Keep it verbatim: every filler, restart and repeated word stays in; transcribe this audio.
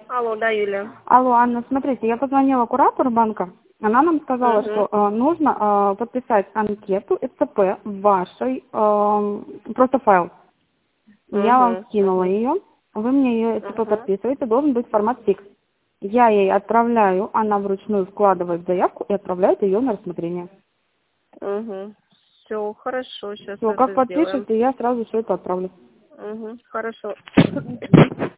Алло, да, Юлия. Алло, Анна, смотрите, я позвонила куратору банка. Она нам сказала, Угу. что э, нужно э, подписать анкету СЦП в вашей, э, просто файл. Я вам Угу. скинула ее, вы мне ее СЦП Угу. подписываете, должен быть формат текст. Я ей отправляю, она вручную складывает заявку и отправляет ее на рассмотрение. Угу. Все, хорошо, сейчас Все, как это сделаем. подпишете, я сразу все это отправлю. Угу. Хорошо.